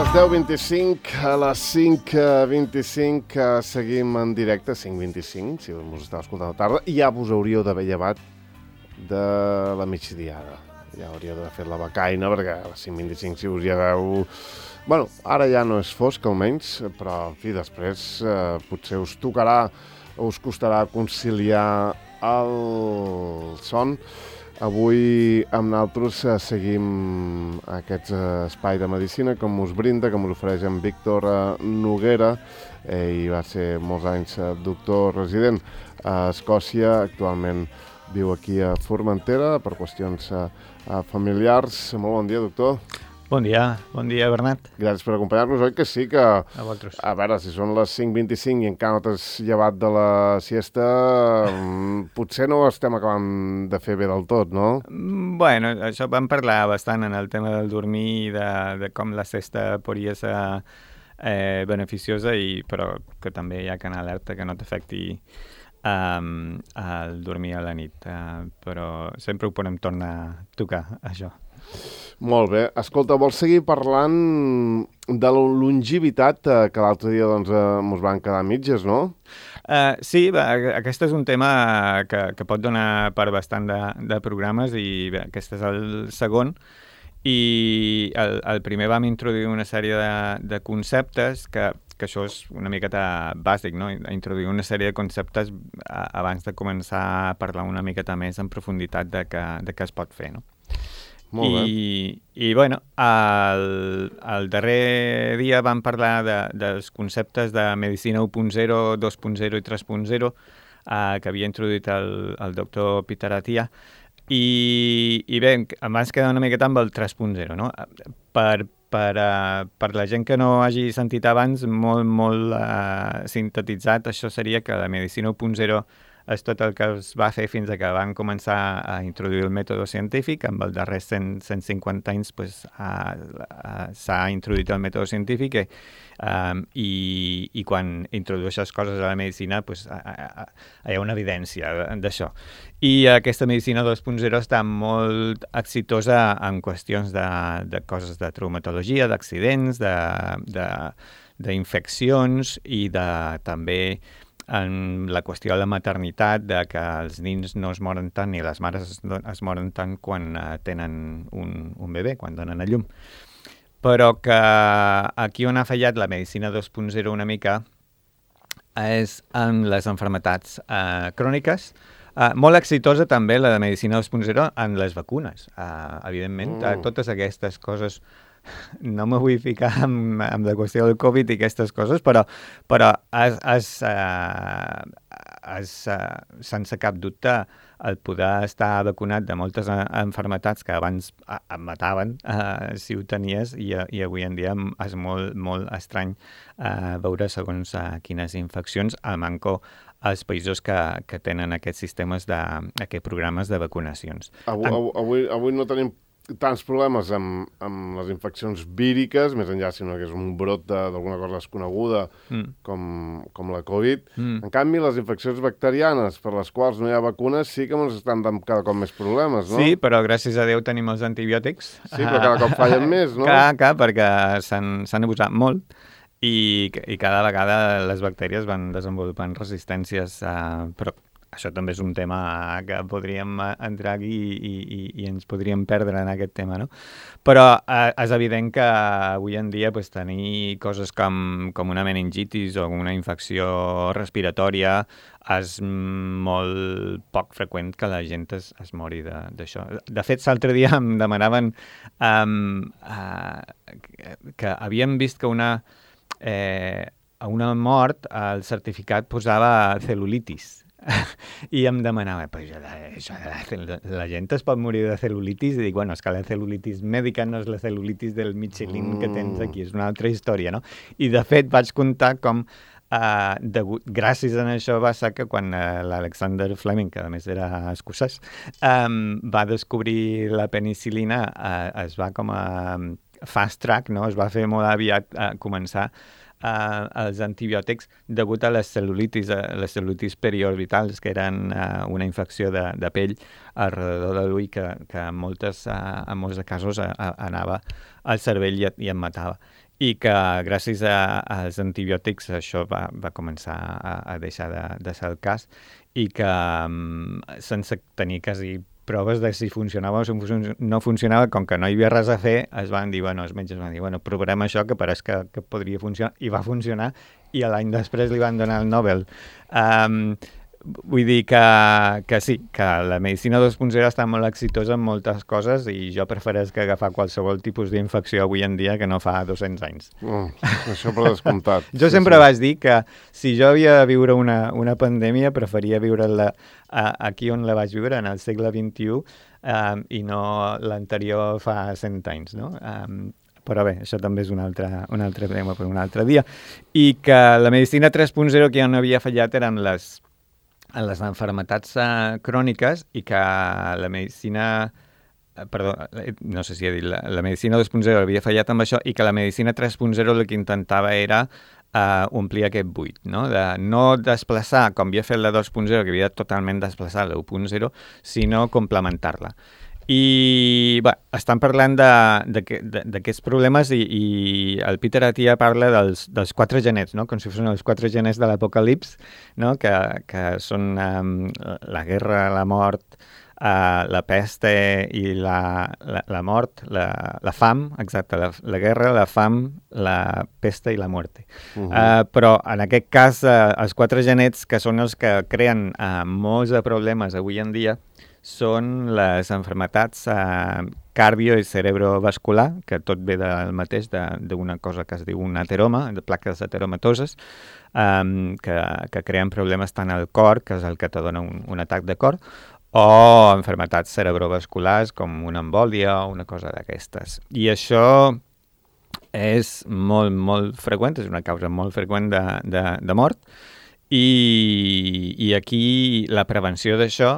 les 10:25, a les 5:25 seguim en directe, 5:25, si us esteu escoltant a la tarda, i ja vos hauríeu d'haver llevat de la migdiada. Ja hauríeu d'haver fet la becaina, perquè a les 5:25 si us lleveu... Bueno, ara ja no és fosc, almenys, però, en fi, després potser us tocarà o us costarà conciliar el son. Avui amb nosaltres seguim aquest espai de medicina com us brinda, com us ofereix en Víctor Noguera. Ell va ser molts anys doctor resident a Escòcia, actualment viu aquí a Formentera per qüestions familiars. Molt bon dia, doctor. Bon dia, Bernat. Gràcies per acompanyar-nos. Oi que sí que... A vosaltres. A veure, si són les 5:25 i encara no t'has llevat de la siesta, potser no estem acabant de fer bé del tot, no? Bueno, això vam parlar bastant en el tema del dormir, de com la siesta podria ser beneficiosa, però que també hi ha que anar alerta que no t'afecti el dormir a la nit. Però sempre ho podem tornar a tocar, això. Molt bé. Escolta, vols seguir parlant de la longevitat que l'altre dia ens van quedar mitges, no? Sí, aquest és un tema que pot donar per bastant de programes i bé, aquest és el segon. I el primer vam introduir una sèrie de conceptes que això és una miqueta bàsic, no? Introduir una sèrie de conceptes abans de començar a parlar una miqueta més en profunditat de què es pot fer, no? Molt bé. I bueno, el darrer dia vam parlar dels conceptes de Medicina 1.0, 2.0 i 3.0 que havia introduït el doctor Peter Attia. I bé, em vas quedar una miqueta amb el 3.0, no? Per la gent que no hagi sentit abans, molt sintetitzat, això seria que la Medicina 1.0 és tot el que es va fer fins que van començar a introduir el mètode científic. Amb els darrers 150 anys s'ha introduït el mètode científic i quan introdueixes coses a la medicina hi ha una evidència d'això. I aquesta medicina 2.0 està molt exitosa en qüestions de coses de traumatologia, d'accidents, d'infeccions i també en la qüestió de la maternitat, de que els nins no es moren tant ni les mares es moren tant quan tenen un bebè, quan donen a llum. Però que aquí on ha fallat la medicina 2.0 una mica és en les malalties cròniques. Molt exitosa també la de medicina 2.0 en les vacunes. Evidentment, totes aquestes coses... No me vull ficar amb la qüestió del Covid i aquestes coses, però sense cap dubte el poder estar vacunat de moltes malalties que abans et mataven si ho tenies i avui en dia és molt estrany veure segons quines infeccions a manco als països que tenen aquests sistemes, aquests programes de vacunacions. Avui no tenim tants problemes amb les infeccions víriques, més enllà si no és un brot d'alguna cosa desconeguda com la Covid. En canvi, les infeccions bacterianes per les quals no hi ha vacunes sí que ens estan dant cada cop més problemes, no? Sí, però gràcies a Déu tenim els antibiòtics. Sí, però cada cop fallen més, no? Clar, perquè s'han abusat molt i cada vegada les bactèries van desenvolupant resistències, però això també és un tema que podríem entrar aquí i ens podríem perdre en aquest tema, no? Però és evident que avui en dia tenir coses com una meningitis o una infecció respiratòria és molt poc freqüent que la gent es mori d'això. De fet, l'altre dia em demanaven que havien vist que a una mort el certificat posava cel·lulitis. I em demanava, la gent es pot morir de cel·lulitis? I dic, bueno, és que la cel·lulitis mèdica no és la cel·lulitis del Michelin que tens aquí, és una altra història, no? I de fet vaig comptar com gràcies a això va ser que quan l'Alexander Fleming, que a més era escocès, va descobrir la penicil·lina, es va com a fast track, no? Es va fer molt aviat començar els antibiòtics degut a les cel·lulitis periorbitals, que eren una infecció de pell alrededor de l'ull que en molts casos anava al cervell i et matava. i que gràcies als antibiòtics això va començar a deixar de ser el cas i que sense tenir quasi proves de si funcionava o no funcionava, com que no hi havia res a fer, els metges van dir, provarem això, que pareix que podria funcionar, i va funcionar, i l'any després li van donar el Nobel. Vull dir que sí, que la medicina 2.0 està molt exitosa en moltes coses i jo prefereix que agafar qualsevol tipus d'infecció avui en dia que no fa 200 anys. Això per descomptat. Jo sempre vaig dir que si jo havia de viure una pandèmia, preferia viure-la aquí on la vaig viure, en el segle XXI, i no l'anterior fa 100 anys, no? Però bé, això també és un altre tema per un altre dia. I que la medicina 3.0 que ja no havia fallat eren les malalties cròniques i que la medicina... Perdó, no sé si he dit, la medicina 2.0 havia fallat amb això i que la medicina 3.0 el que intentava era omplir aquest buit, no? De no desplaçar, com havia fet la 2.0, que havia totalment desplaçat la 1.0, sinó complementar-la. I bé, estan parlant d'aquests problemes i el Peter Attia parla dels 4 genets, no? Com si fossin els 4 genets de l'apocalips, no? Que són la guerra, la mort, la peste i la mort, la fam, exacte, la guerra, la fam, la peste i la muerte. Però en aquest cas, els 4 genets, que són els que creen molts de problemes avui en dia, són les malalties cardio- i cerebrovascular, que tot ve del mateix, d'una cosa que es diu un ateroma, de plaques ateromatoses, que creen problemes tant al cor, que és el que te dona un atac de cor, o malalties cerebrovasculars com una embòlia o una cosa d'aquestes. I això és molt, molt freqüent, és una causa molt freqüent de mort, i aquí la prevenció d'això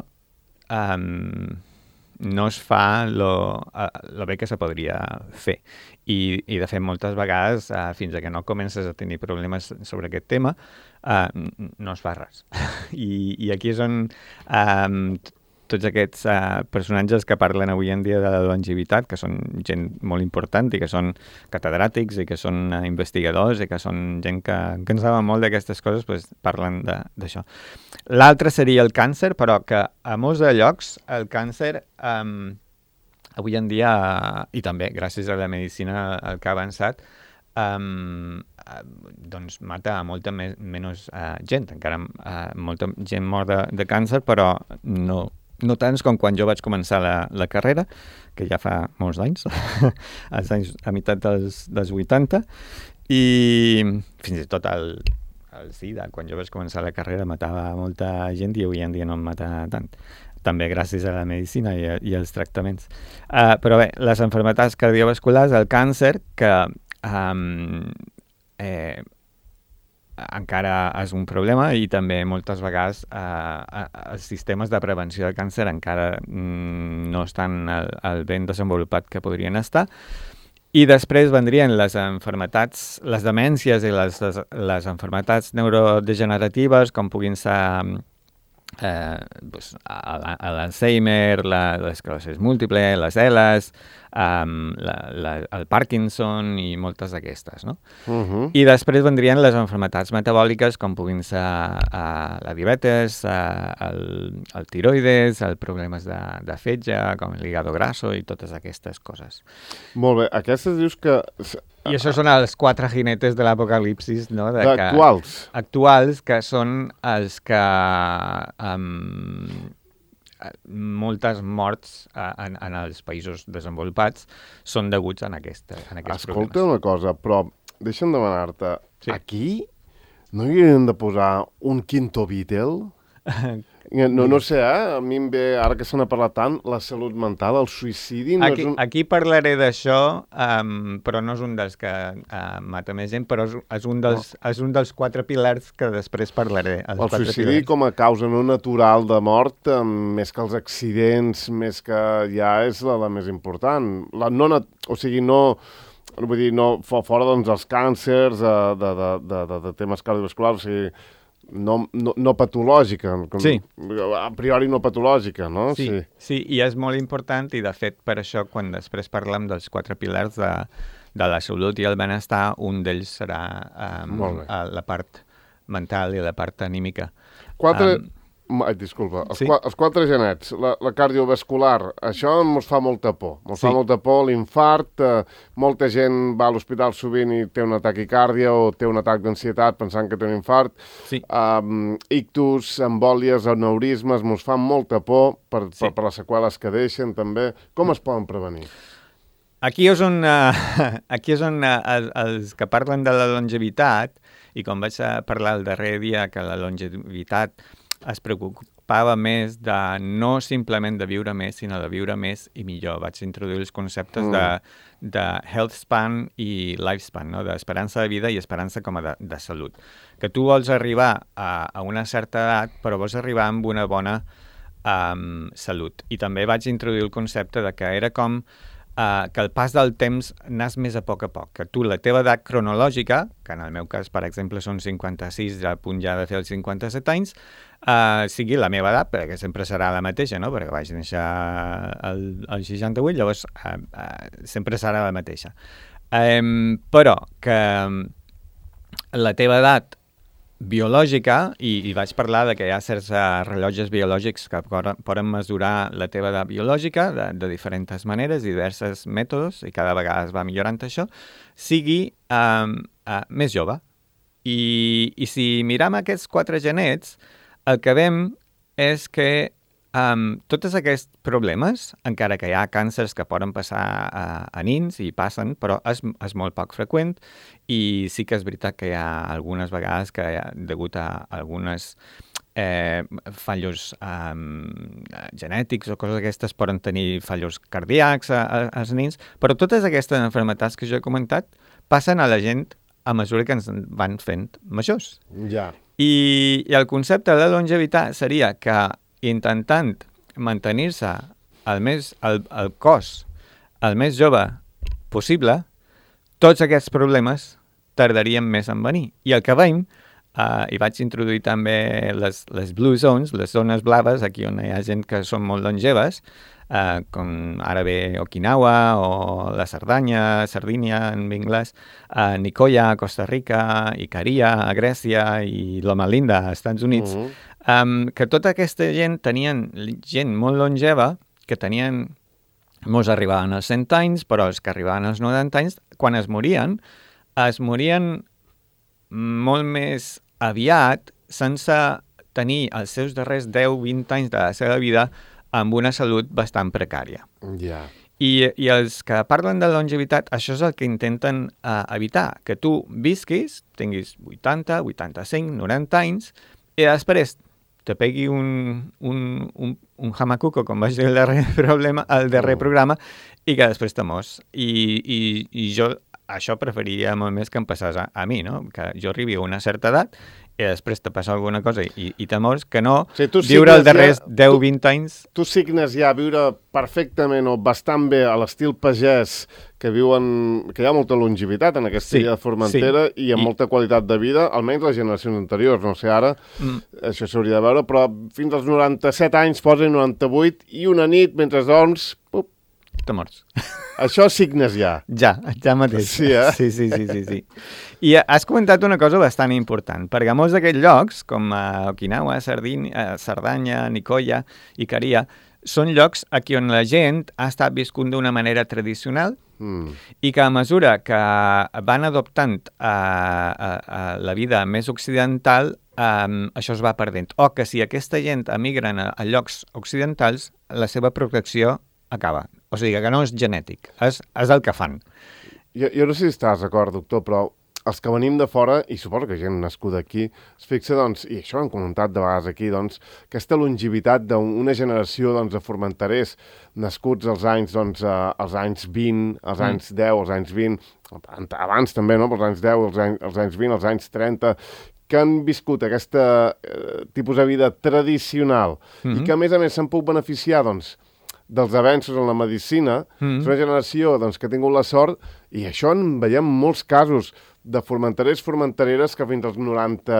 no es fa lo bé que se podria fer. I de fet, moltes vegades, fins que no comences a tenir problemes sobre aquest tema, no es fa res. I aquí és on tots aquests personatges que parlen avui en dia de la longevitat, que són gent molt important i que són catedràtics i que són investigadors i que són gent que en saben molt d'aquestes coses, doncs parlen d'això. L'altre seria el càncer, però que a molts de llocs el càncer avui en dia, i també gràcies a la medicina el que ha avançat, doncs mata molta menys gent. Encara molta gent mor de càncer, però no tants com quan jo vaig començar la carrera, que ja fa molts anys, a meitat dels 80, i fins i tot el SIDA, quan jo vaig començar la carrera, matava molta gent i avui en dia no em mata tant. També gràcies a la medicina i als tractaments. Però bé, les malalties cardiovasculars, el càncer, que encara és un problema i també moltes vegades els sistemes de prevenció de càncer encara no estan al ben desenvolupat que podrien estar. I després vendrien les malalties, les demències i les malalties neurodegeneratives, com puguin ser l'Alzheimer, l'esclerosi múltiple, les ELAs, el Parkinson i moltes d'aquestes, no? I després vendrien les malalties metabòliques, com puguin ser la diabetes, el tiroides, els problemes de fetge, com l'hígado grasso i totes aquestes coses. Molt bé, aquestes dius que... I això són els 4 jinetes de l'apocalipsis, no? Actuals. Actuals, que són els que moltes morts en els països desenvolupats són deguts a aquests problemes. Escolta una cosa, però deixa'm demanar-te, aquí no hi hauríem de posar un quinto Beatle? No sé, a mi em ve, ara que se n'ha parlat tant, la salut mental, el suïcidi... Aquí parlaré d'això, però no és un dels que mata més gent, però és un dels 4 pilars que després parlaré. El suïcidi com a causa no natural de mort, més que els accidents, més que ja és la més important. Vull dir, fora doncs els càncers, de temes cardiovasculars, o sigui, no patològica, a priori no patològica, no? Sí, i és molt important, i de fet per això quan després parlem dels 4 pilars de la salut i el benestar, un d'ells serà la part mental i la part anímica. Disculpa, sí? els 4 genets, la cardiovascular, això ens fa molta por. Fa molta por l'infart, molta gent va a l'hospital sovint i té una taquicàrdia o té un atac d'ansietat pensant que té un infart. Sí. Ictus, embòlies, aneurismes, ens fan molta por per les seqüeles que deixen també. Com es poden prevenir? Aquí és on els que parlen de la longevitat, i com vaig parlar el darrer dia que la longevitat es preocupava més de no simplement de viure més, sinó de viure més i millor. Vaig introduir els conceptes de health span i lifespan, no? D'esperança de vida i esperança com a de salut. Que tu vols arribar a una certa edat, però vols arribar amb una bona salut. I també vaig introduir el concepte de que era com que el pas del temps anàs més a poc, que tu la teva edat cronològica, que en el meu cas, per exemple, són 56, a punt ja de fer els 57 anys, sigui la meva edat, perquè sempre serà la mateixa, no? Perquè vaig néixer al 68, llavors sempre serà la mateixa. Però que la teva edat biològica, i vaig parlar de que hi ha certs rellotges biològics que poden mesurar la teva edat biològica de diferents maneres, diversos mètodes, i cada vegada es va millorant això, sigui més jove. I si miram aquests 4 genets, el que veiem és que tots aquests problemes, encara que hi ha càncers que poden passar a nins i passen, però és molt poc freqüent, i sí que és veritat que hi ha algunes vegades que, degut a algunes fallos genètics o coses d'aquestes, poden tenir fallos cardíacs als nins, però totes aquestes malalties que jo he comentat passen a la gent a mesura que ens van fent majors. Ja. I el concepte de la longevitat seria que intentant mantenir-se el cos el més jove possible, tots aquests problemes tardarien més en venir. I el que veiem, i vaig introduir també les blue zones, les zones blaves, aquí on hi ha gent que són molt longeves, com ara ve Okinawa o la Sardínia en anglès, Nicoya a Costa Rica, Ikaria a Grècia i Loma Linda als Estats Units, que tota aquesta gent tenien gent molt longeva, que tenien, molts arribaven als 100 anys, però els que arribaven als 90 anys, quan es morien molt més aviat, sense tenir els seus darrers 10-20 anys de la seva vida amb una salut bastant precària. Ja. I els que parlen de longevitat, això és el que intenten evitar, que tu visquis, tinguis 80, 85, 90 anys, i després te pegui un hamacuco, com vaig dir el darrer programa, i que després te mors. I jo això preferiria molt més que em passés a mi, no? Que jo arribi a una certa edat i després te passa alguna cosa i te mors, que no viure els darrers 10-20 anys. Tu signes ja viure perfectament o bastant bé a l'estil pagès, que hi ha molta longevitat en aquesta illa de Formentera i amb molta qualitat de vida, almenys les generacions anteriors, no sé ara, això s'hauria de veure, però fins als 97 anys, posa 98, i una nit, mentre dorms, te morts. Això signes ja. Ja mateix. Sí, eh? Sí. I has comentat una cosa bastant important, perquè molts d'aquests llocs, com Okinawa, Sardanya, Nicoya, Ikaria, són llocs aquí on la gent ha estat viscut d'una manera tradicional i que a mesura que van adoptant la vida més occidental, això es va perdent. O que si aquesta gent emigren a llocs occidentals, la seva protecció acaba. O sigui, que no és genètic, és el que fan. Jo no sé si estàs d'acord, doctor, però els que venim de fora, i suposo que gent nascuda aquí, es fixa, doncs, i això ho hem comentat de vegades aquí, doncs, aquesta longevitat d'una generació de formenterers nascuts als anys 20, als anys 10, als anys 20, abans també, no?, als anys 10, als anys 20, als anys 30, que han viscut aquesta tipus de vida tradicional i que, a més, se'n puc beneficiar, doncs, dels avenços en la medicina, és una generació que ha tingut la sort, i això en veiem molts casos de formenterers, formentereres que fins als 90,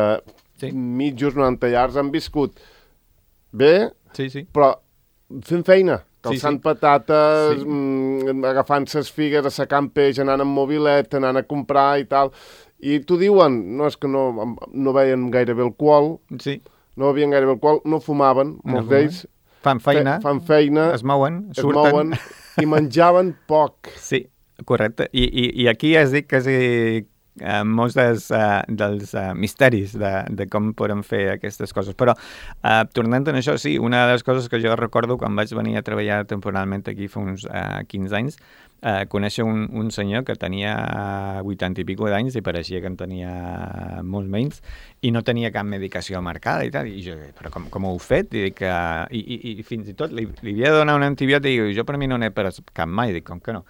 mitjos 90 llargs han viscut bé, però fent feina, calçant patates, agafant ses figues, assecant peix, anant amb mobilet, anant a comprar i tal. I t'ho diuen, no és que no veien gairebé alcohol, no bevien gairebé alcohol, no fumaven, molts d'ells. Fan feina, es mouen, surten. I menjaven poc. Sí, correcte. I aquí has dit quasi molts dels misteris de com podem fer aquestes coses. Però, tornant a això, sí, una de les coses que jo recordo quan vaig venir a treballar temporalment aquí fa uns 15 anys, conèixer un senyor que tenia 80 i pico d'anys i pareixia que en tenia molts menys i no tenia cap medicació marcada i tal. I jo, però com ho heu fet? I dic, i fins i tot li havia de donar un antibiòtic i jo per mi no n'he pres cap mai. Dic, com que no?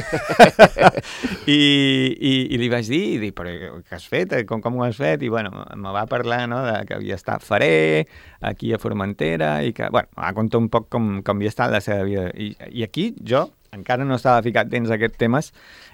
I li vaig dir, però què has fet? Com ho has fet? I bueno, me va parlar, no?, de que havia estat farer aquí a Formentera i que, bueno, va contar un poc com havia estat la seva vida. I aquí jo encara no estava ficat dins aquests temes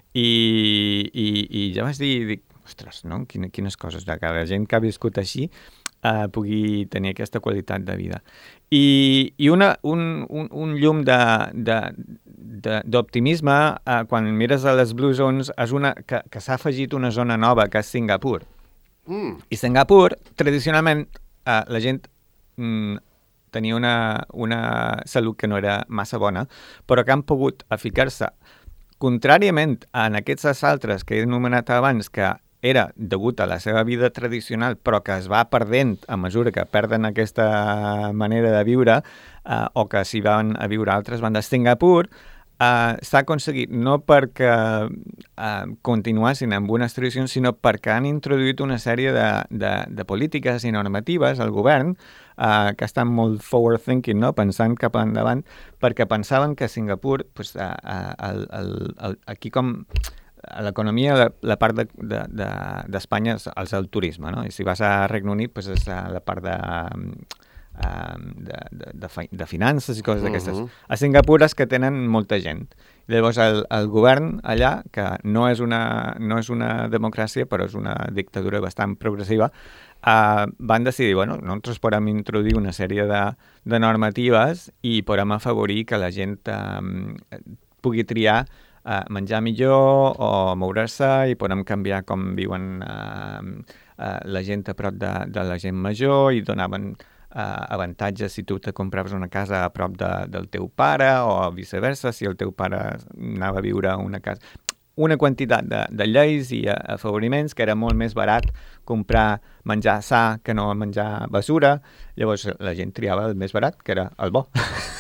i ja vaig dir, dic, ostres, no? Quines coses, que la gent que ha viscut així pugui tenir aquesta qualitat de vida. I un llum d'optimisme quan mires a les Blue Zones és una que s'ha afegit una zona nova que és Singapur. I Singapur, tradicionalment, la gent tenia una salut que no era massa bona, però que han pogut ficar-se, contràriament a aquests altres que he anomenat abans, que era degut a la seva vida tradicional, però que es va perdent a mesura que perden aquesta manera de viure, o que s'hi van a viure altres bandes. Singapur s'ha aconseguit no perquè continuassin amb unes tradicions, sinó perquè han introduït una sèrie de polítiques i normatives al govern que estan molt forward thinking, no? Pensant cap endavant, perquè pensaven que Singapur, pues, aquí com l'economia, la part d'Espanya és el turisme, no? I si vas a Regne Unit, pues, és la part de finances i coses d'aquestes. A Singapur és que tenen molta gent. Llavors el govern allà, que no és una democràcia, però és una dictadura bastant progressiva, van decidir, bueno, nosaltres podem introduir una sèrie de normatives i podem afavorir que la gent pugui triar menjar millor o moure-se i podem canviar com viuen la gent a prop de la gent major i donaven avantatges si tu te compraves una casa a prop del teu pare o viceversa, si el teu pare anava a viure a una casa. Una quantitat de lleis i afavoriments que era molt més barat comprar menjar sa que no menjar basura. Llavors la gent triava el més barat, que era el bo.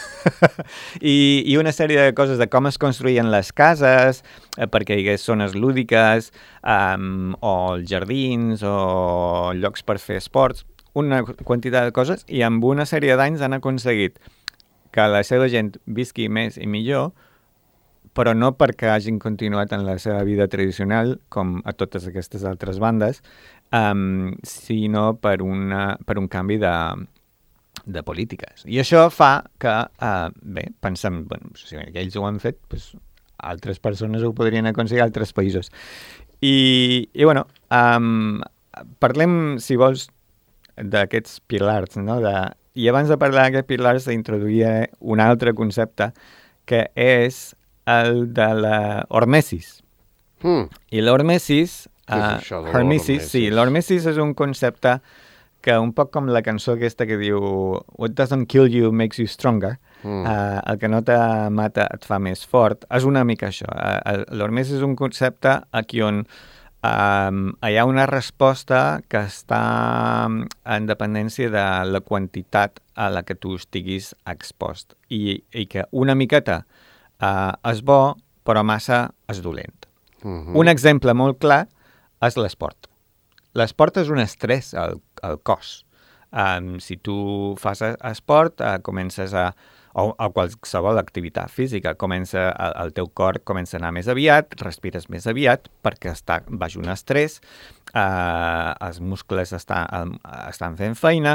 I una sèrie de coses de com es construïen les cases perquè hi hagués zones lúdiques o els jardins o llocs per fer esports, una quantitat de coses, i amb una sèrie d'anys han aconseguit que la seva gent visqui més i millor, però no perquè hagin continuat en la seva vida tradicional, com a totes aquestes altres bandes, sinó per un canvi de polítiques. I això fa que, bé, pensem, bueno, si ells ho han fet, doncs altres persones ho podrien aconseguir a altres països. I bueno, parlem, si vols, d'aquests pilars, no? I abans de parlar d'aquests pilars s'introduïa un altre concepte que és el de l'hormesis. I l'hormesis, l'hormesis és un concepte que un poc com la cançó aquesta que diu What doesn't kill you makes you stronger, el que no te mata et fa més fort, és una mica això. L'hormesis és un concepte aquí on hi ha una resposta que està en dependència de la quantitat a la que tu estiguis expost i que una miqueta és bo, però massa és dolent. Un exemple molt clar és l'esport. L'esport és un estrès al cos. Si tu fas esport, comences o qualsevol activitat física, el teu cor comença a anar més aviat, respires més aviat perquè està baix un estrès, els muscles estan fent feina,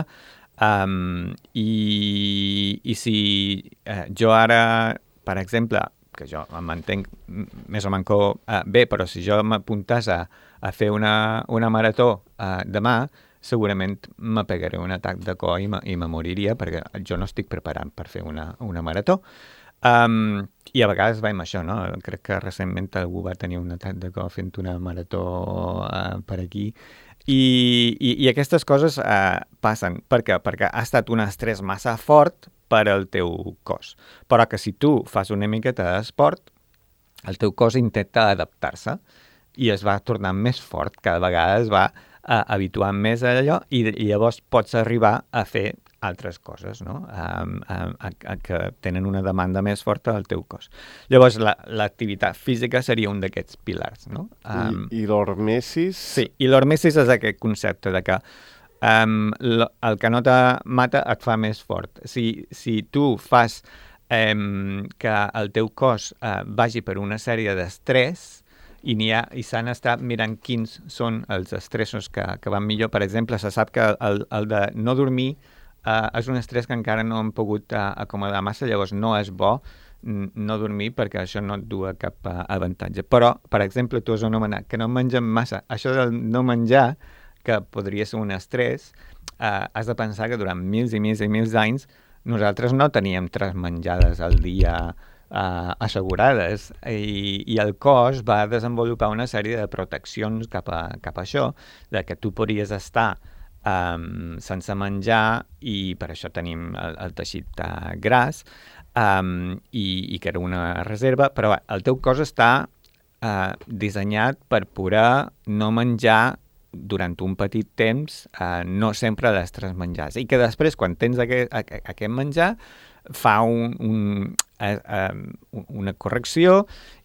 i si jo ara, per exemple, que jo em mantenc més o menys bé, però si jo m'apuntàs a fer una marató demà, segurament me pegaré un atac de cor i me moriria perquè jo no estic preparat per fer una marató. I a vegades veiem això, no? Crec que recentment algú va tenir un atac de cor fent una marató per aquí. I aquestes coses passen. Per què? Perquè ha estat un estrès massa fort per al teu cos. Però que si tu fas una miqueta d'esport, el teu cos intenta adaptar-se i es va tornant més fort, cada vegada es va habituant més a allò i llavors pots arribar a fer altres coses, no? Que tenen una demanda més forta del teu cos. Llavors, l'activitat física seria un d'aquests pilars, no? I l'hormesis? Sí, i l'hormesis és aquest concepte de que el que no te mata et fa més fort. Si tu fas que el teu cos vagi per una sèrie d'estrès i s'han estat mirant quins són els estressos que van millor. Per exemple, se sap que el de no dormir és un estrès que encara no hem pogut acomodar massa, llavors no és bo no dormir perquè això no et du a cap avantatge. Però, per exemple, tu has anomenat que no mengem massa. Això del no menjar, que podria ser un estrès, has de pensar que durant mils i mils i mils d'anys nosaltres no teníem 3 menjades al dia assegurades i el cos va desenvolupar una sèrie de proteccions cap a això, de que tu podries estar sense menjar i per això tenim el teixit gras i que era una reserva, però el teu cos està dissenyat per poder no menjar durant un petit temps, no sempre les 3 menjars. I que després, quan tens aquest menjar, fa una correcció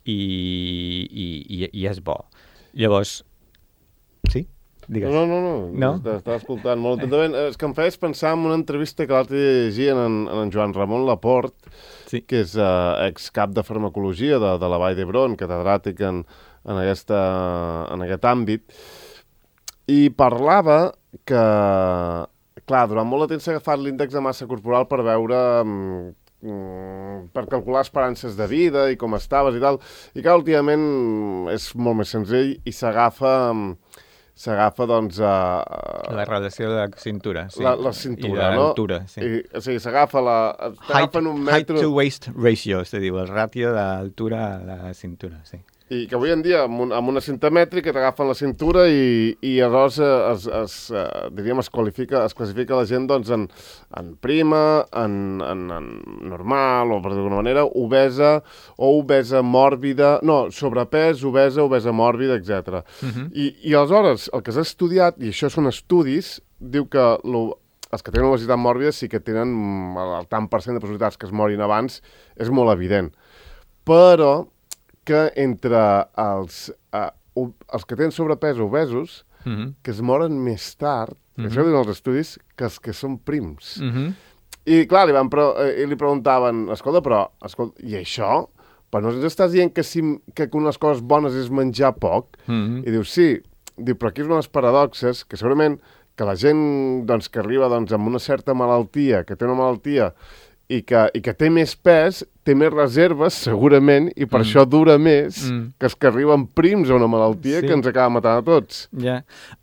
i és bo. Llavors, sí? Digues. No? Estava escoltant molt atentament. És que em feies pensar en una entrevista que l'altre dia llegia en Joan Ramon Laport, sí, que és excap de farmacologia de la Vall d'Hebron, catedràtic en aquest àmbit, i parlava que, clar, durant molt de temps s'ha agafat l'índex de massa corporal per veure, per calcular esperances de vida i com estaves i tal, i que últimament és molt més senzill i s'agafa doncs la relació de la cintura, sí. La cintura, i l'altura, no? Sí. O sigui, s'agafen un metro... Height to waist ratio, se diu, el ràtio d'altura a la cintura, sí. I que avui en dia, amb una cinta mètrica, t'agafen la cintura i aleshores es classifica la gent doncs, en prima, en normal, o per d'alguna manera, obesa o obesa mòrbida, no, sobrepès, obesa mòrbida, etc. I aleshores, el que s'ha estudiat, i això són estudis, diu que els que tenen obesitat mòrbida sí que tenen el tant per cent de possibilitats que es morin abans, és molt evident. Però que entre els que tenen sobrepès o obesos, que es moren més tard, això diuen els estudis, que els que són prims. I clar, li preguntaven, escolta, i això? Però no ens estàs dient que unes coses bones és menjar poc? I diu, sí, però aquí és una de les paradoxes, que segurament que la gent doncs, que arriba doncs, amb una certa malaltia, que té una malaltia, i que té més pes, té més reserves, segurament, i per això dura més que els que arriben prims a una malaltia que ens acaba matant a tots. Ja.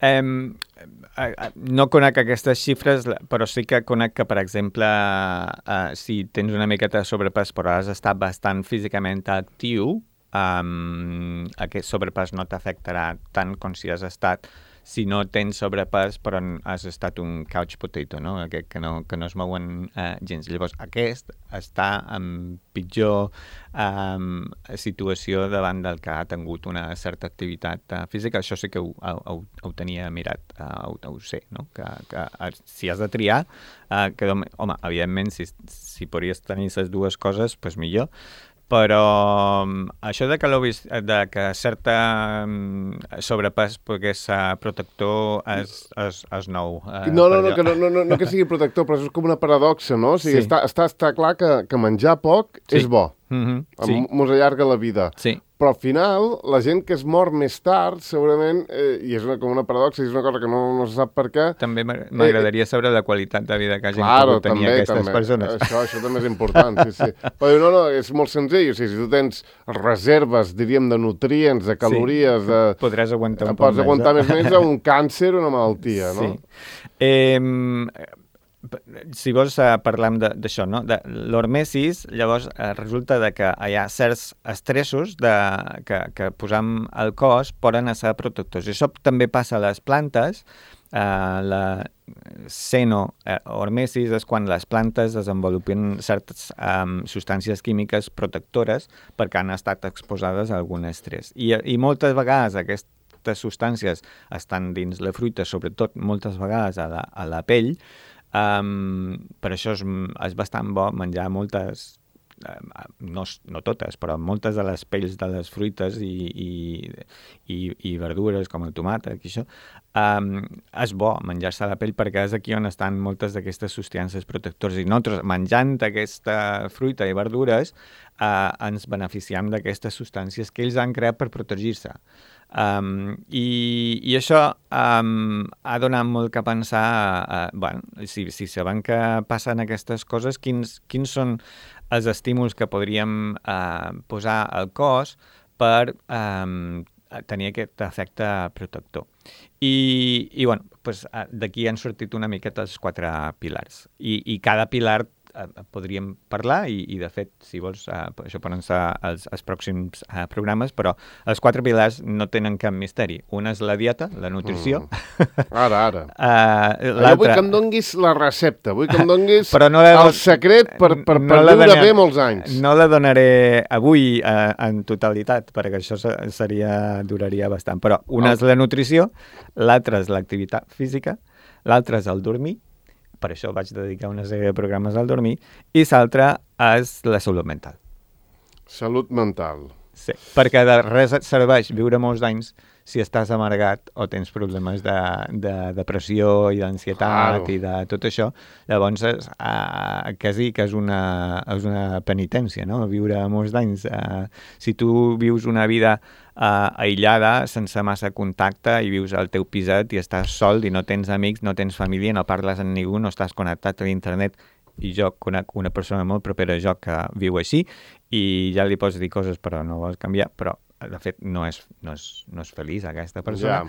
No conec aquestes xifres, però sí que conec que, per exemple, si tens una miqueta de sobrepès però has estat bastant físicament actiu, aquest sobrepès no t'afectarà tant com si has estat si no tens sobrepès però has estat un couch potato, no? Aquest que no es mouen gens. Llavors, aquest està en pitjor situació davant del que ha tingut una certa activitat física. Això sí que ho tenia mirat, ho sé, no? Que si has de triar, home, evidentment, si podries tenir les dues coses, doncs millor. Però això de que certa sobrepès pogués ser protector és nou. No que sigui protector, però és com una paradoxa, no? O sigui, està clar que menjar poc és bo. Mos allarga la vida. Sí. Però al final, la gent que es mor més tard, segurament, i és com una paradoxa, és una cosa que no se sap per què... També m'agradaria saber la qualitat de vida que hagin pogut tenir aquestes persones. Això també és important, sí. Però no, és molt senzill. O sigui, si tu tens reserves, diríem, de nutrients, de calories... Podràs aguantar un poc més. Pots aguantar més o menys un càncer o una malaltia, no? Sí. si vols parlem d'això, no? De l'hormesis, llavors resulta de que hi ha certs estressos que posam al cos poden ser protectors. I això també passa a les plantes. La xenohormesis és quan les plantes desenvolupen certes substàncies químiques protectores perquè han estat exposades a algun estrès. I moltes vegades aquestes substàncies estan dins la fruita, sobretot moltes vegades a la pell. Per això és bastant bo menjar moltes, no totes, però moltes de les pells de les fruites i verdures com el tomàquet i això, és bo menjar-se la pell perquè és aquí on estan moltes d'aquestes substàncies protectores i nosaltres menjant aquesta fruita i verdures ens beneficiem d'aquestes substàncies que ells han creat per protegir-se. I això ha donat molt que pensar, si sabem que passen aquestes coses, quins són els estímuls que podríem posar al cos per tenir aquest efecte protector. I d'aquí han sortit una miqueta els 4 pilars. I cada pilar podríem parlar i de fet, si vols, això poden ser els pròxims programes, però els 4 pilars no tenen cap misteri. Una és la dieta, la nutrició. Ara. Jo vull que em donguis la recepta, vull que em donguis el secret per viure bé molts anys. No la donaré avui en totalitat, perquè això duraria bastant. Però una és la nutrició, l'altra és l'activitat física, l'altra és el dormir, per això vaig dedicar una sèrie de programes al dormir, i l'altra és la salut mental. Salut mental. Sí, perquè de res et serveix viure molts anys si estàs amargat o tens problemes de depressió i d'ansietat i de tot això. Llavors, quasi que és una penitència, no? Viure molts anys. Si tu vius una vida aïllada, sense massa contacte, i vius al teu piset i estàs sol i no tens amics, no tens família, no parles amb ningú, no estàs connectat a l'internet, i jo conec una persona molt propera a jo que viu així i ja li pots dir coses però no vols canviar, però de fet no és feliç aquesta persona.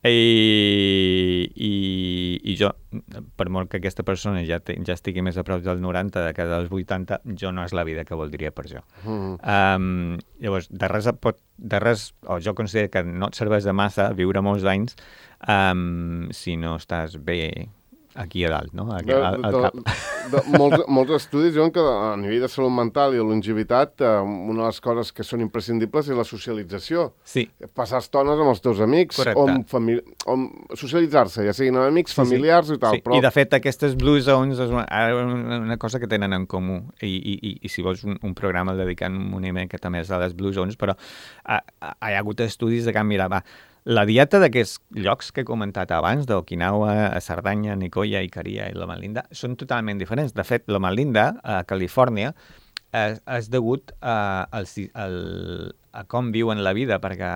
I jo, per molt que aquesta persona ja estigui més a prop del 90 que dels 80, jo no és la vida que voldria per jo. Llavors, de res, jo considero que no et serveix de massa viure molts anys si no estàs bé aquí a dalt, no? Al cap. Molts estudis diuen que a nivell de salut mental i de longevitat una de les coses que són imprescindibles és la socialització. Sí. Passar estones amb els teus amics, o socialitzar-se, ja siguin amics, familiars i tal. Sí. Però... I de fet aquestes Blue Zones és una cosa que tenen en comú i si vols un programa el dedicant una miqueta més a les Blue Zones, però hi ha hagut estudis de que, mira, la dieta d'aquests llocs que he comentat abans, d'Okinawa, a Cerdanya, Nicoya, Ikaria i Loma Linda, són totalment diferents. De fet, Loma Linda, a Califòrnia, és degut a com viuen la vida, perquè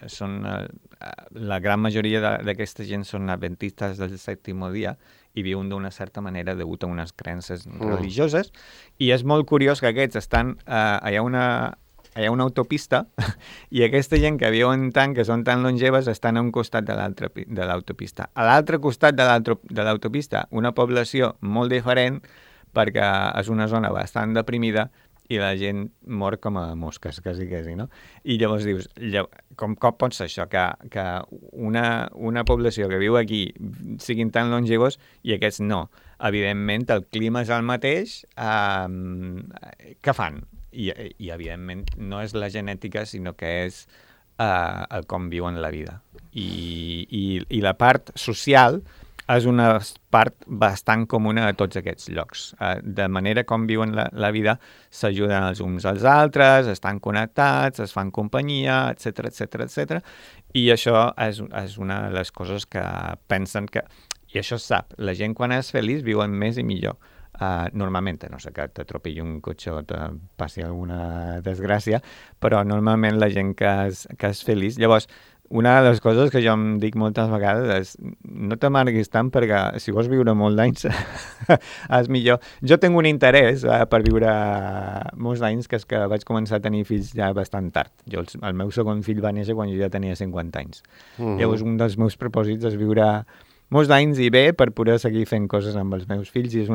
la gran majoria d'aquesta gent són adventistes del sèptimo dia i viuen d'una certa manera degut a unes creences religioses. I és molt curiós que aquests estan... hi ha una autopista i aquesta gent que viuen tant, que són tan longeves, estan a un costat de l'autopista. A l'altre costat de l'autopista, una població molt diferent perquè és una zona bastant deprimida i la gent mor com a mosques, quasi, no? I llavors dius, com pot ser això, que una població que viu aquí siguin tan longevos i aquests no? Evidentment, el clima és el mateix. Què fan? I evidentment, no és la genètica, sinó que és el com viuen la vida. I la part social és una part bastant comuna a tots aquests llocs. De manera com viuen la vida, s'ajuden els uns als altres, estan connectats, es fan companyia, etc. I això és una de les coses que pensen que... I això es sap, la gent quan és feliç viuen més i millor. Normalment, no sé, que t'atropelli un cotxe o te passi alguna desgràcia, però normalment la gent que és feliç... Llavors, una de les coses que jo em dic moltes vegades és no t'amarguis tant perquè si vols viure molt d'anys és millor. Jo tinc un interès per viure molts anys, que és que vaig començar a tenir fills ja bastant tard. El meu segon fill va néixer quan jo ja tenia 50 anys. Llavors, un dels meus propòsits és viure molts d'anys i bé per poder seguir fent coses amb els meus fills i és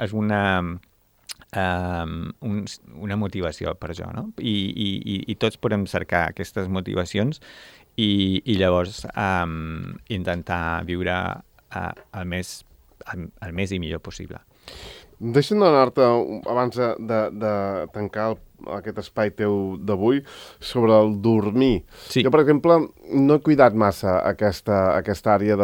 una motivació per jo, no? I tots podem cercar aquestes motivacions i llavors intentar viure el més i millor possible. Deixa'm donar-te, abans de tancar aquest espai teu d'avui, sobre el dormir. Sí. Jo, per exemple, no he cuidat massa aquesta àrea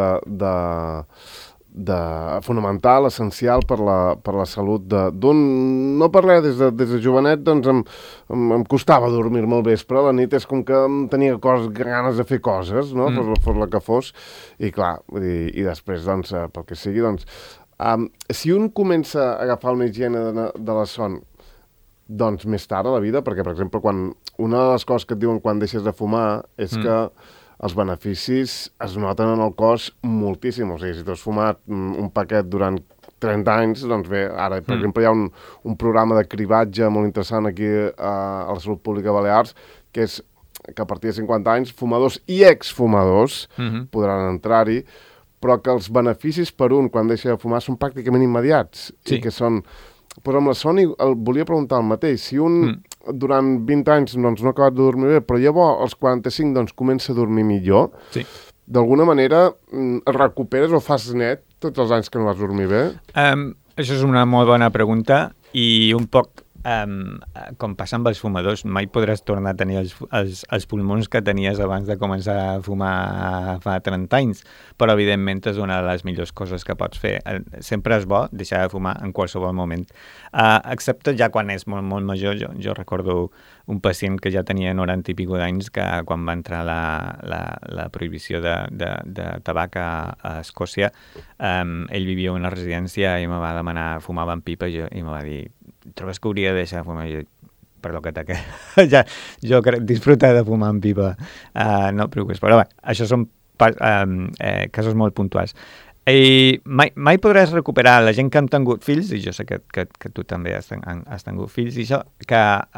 de fonamental, essencial per la salut d'un... No parlé des de jovenet, doncs em costava dormir molt bé, però a la nit és com que tenia ganes de fer coses, no? Per la que fos, i clar, i després, doncs, pel que sigui, doncs... si un comença a agafar una higiene de la son doncs més tard a la vida, perquè, per exemple, una de les coses que et diuen quan deixes de fumar és que els beneficis es noten en el cos moltíssim. O sigui, si tu has fumat un paquet durant 30 anys, doncs bé, ara, per exemple, hi ha un programa de cribatge molt interessant aquí a la Salut Pública de Balears, que és que a partir de 50 anys, fumadors i exfumadors podran entrar-hi, però que els beneficis per un quan deixa de fumar són pràcticament immediats. Sí. I que són... Però amb la son volia preguntar el mateix. Si un durant 20 anys doncs, no ha acabat de dormir bé, però llavors als 45 doncs, comença a dormir millor, sí. D'alguna manera el recuperes o fas net tots els anys que no vas dormir bé? Això és una molt bona pregunta i un poc com passa amb els fumadors, mai podràs tornar a tenir els pulmons que tenies abans de començar a fumar fa 30 anys, però evidentment és una de les millors coses que pots fer. Sempre és bo deixar de fumar en qualsevol moment, excepte ja quan és molt, molt major. Jo recordo un pacient que ja tenia 90 i escaig d'anys que quan va entrar la prohibició de tabac a Escòcia, ell vivia a una residència i me va demanar, fumava en pipa i me va dir: trobes que hauria de deixar de fumar? Perdó, que jo disfruta de fumar en pipa, no et preocupis, però bé, això són casos molt puntuals. I mai podràs recuperar la gent que han tingut fills, i jo sé que tu també has tingut fills, i això, que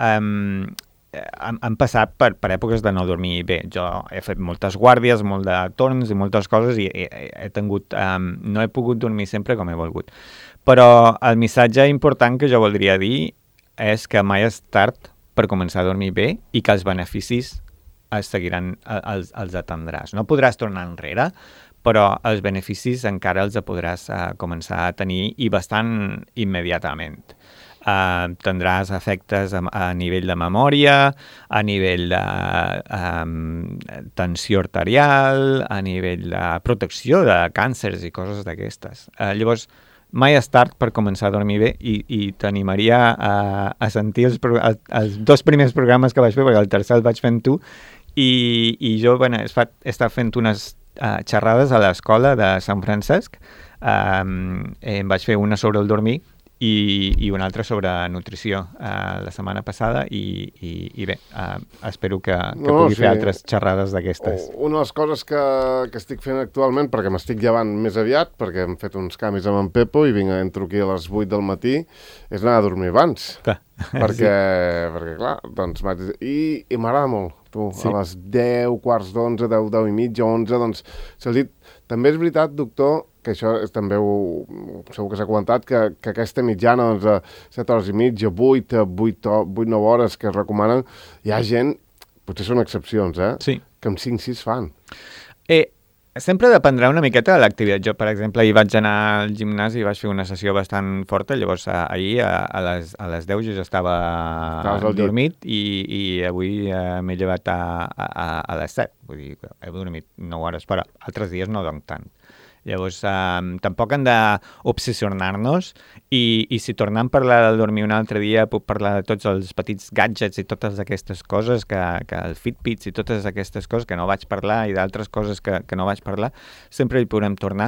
han passat per èpoques de no dormir bé. Jo he fet moltes guàrdies, molt de torns i moltes coses, i he tingut, no he pogut dormir sempre com he volgut. Però el missatge important que jo voldria dir és que mai és tard per començar a dormir bé i que els beneficis els atendràs. No podràs tornar enrere, però els beneficis encara els podràs començar a tenir i bastant immediatament. Tindràs efectes a nivell de memòria, a nivell de tensió arterial, a nivell de protecció de càncers i coses d'aquestes. Llavors, mai és tard per començar a dormir bé i t'animaria a sentir els 2 primers programes que vaig fer, perquè el tercer el vaig fent tu, i jo he estat fent unes xerrades a l'escola de Sant Francesc. Em vaig fer una sobre el dormir i una altra sobre nutrició la setmana passada i bé, espero que pugui fer altres xerrades d'aquestes. Una de les coses que estic fent actualment, perquè m'estic llevant més aviat, perquè hem fet uns canvis amb en Pepo i entro aquí a les 8 del matí, és anar a dormir abans. Perquè clar, doncs i m'agrada molt, tu, sí. A les 10, quarts d'11, 10 i mitja, 11, doncs s'ha dit, també és veritat, doctor, que això també segur que s'ha comentat, que aquesta mitjana, doncs, 7 hores i mitja, 8, 9 hores que es recomanen, hi ha gent, potser són excepcions, sí. Que amb 5-6 fan. Sempre dependrà una miqueta de l'activitat. Jo, per exemple, ahir vaig anar al gimnàs i vaig fer una sessió bastant forta, llavors ahir a les 10 jo ja estava dormit i avui m'he llevat a les 7. Vull dir, he dormit 9 hores, però altres dies no dorm tant. Llavors, tampoc hem d'obsessionar-nos i si tornem a parlar de dormir un altre dia puc parlar de tots els petits gadgets i totes aquestes coses, que el Fitbits i totes aquestes coses que no vaig parlar i d'altres coses que no vaig parlar, sempre hi podrem tornar.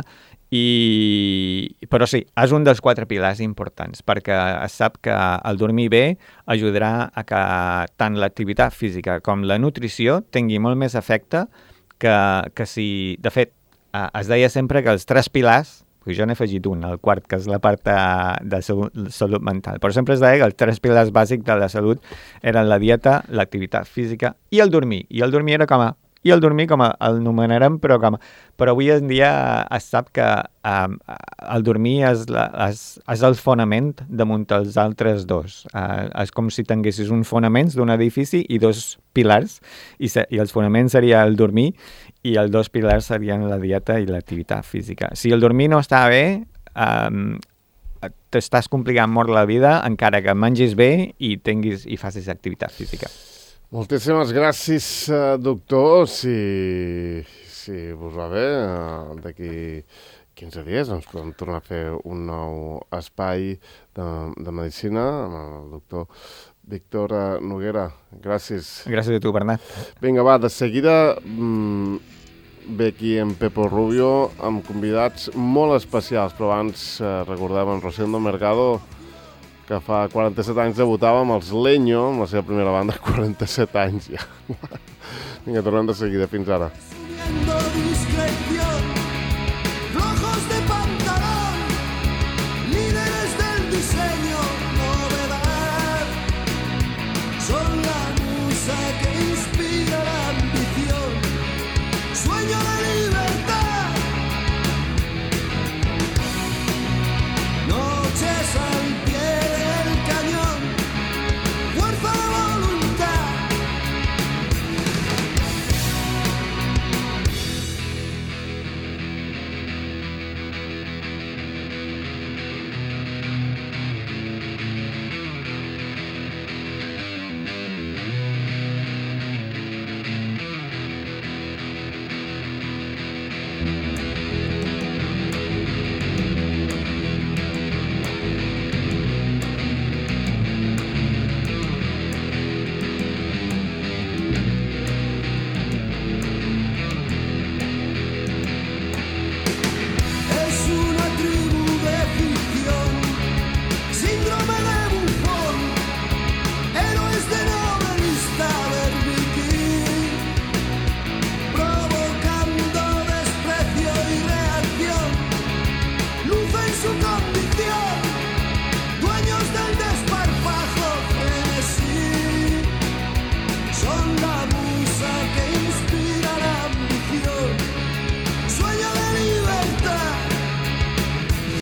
Però sí, és un dels 4 pilars importants, perquè es sap que el dormir bé ajudarà a que tant l'activitat física com la nutrició tingui molt més efecte que si, de fet, es deia sempre que els 3 pilars, perquè jo n'he afegit un, el quart, que és la part de salut mental, però sempre es deia que els 3 pilars bàsics de la salut eren la dieta, l'activitat física i el dormir. I el dormir era com a i el dormir com el nomenarem, però avui en dia es sap que el dormir és el fonament damunt els altres dos. És com si tinguessis un fonament d'un edifici i dos pilars, i els fonaments seria el dormir i els dos pilars serien la dieta i l'activitat física. Si el dormir no està bé, t'estàs complicant molt la vida, encara que mengis bé i facis activitat física. Moltíssimes gràcies, doctor. Si us va bé, d'aquí 15 dies ens podem tornar a fer un nou espai de medicina amb el doctor Víctor Noguera. Gràcies. Gràcies a tu, Bernat. Vinga, va, de seguida ve aquí en Pepo Rubio amb convidats molt especials, però abans recordem en Rosendo Mercado, que fa 47 anys debutava amb els Leño, amb la seva primera banda, 47 anys ja. Vinga, tornem de seguida, fins ara. Rojos de pantalón, líderes del diseño, novedad, son la musa que